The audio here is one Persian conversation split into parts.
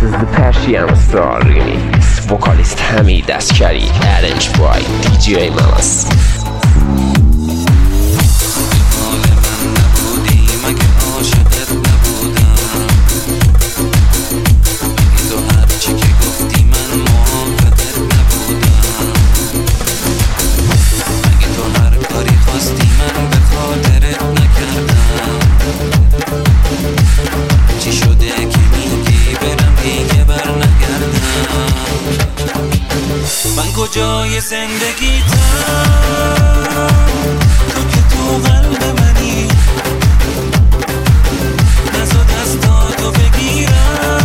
is the Persian Star Remix. Vocalist Hamid Askari, arranged by DJ Mamas. کجای زندگیتم تو که تو قلب منی، نزد دستاتو بگیرم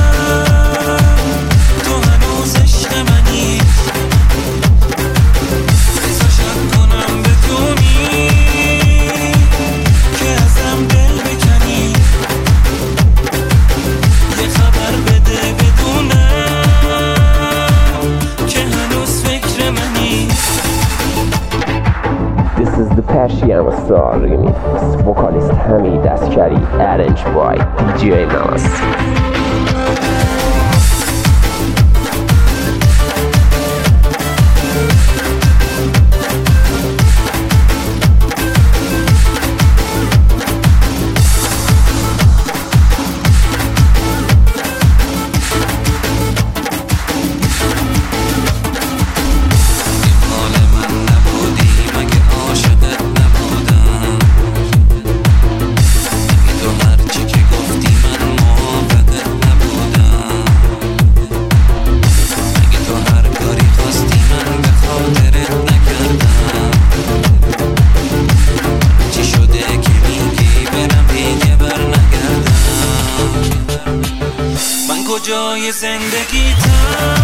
تو هنوز عشق منی. بذار شک کنم بتونی که ازم دل بکنی، یه خبر بده بدونم This is the Persian Star Remix. Vocalist Hamid Askari, arranged by DJ Mamas. کجای زندگیتم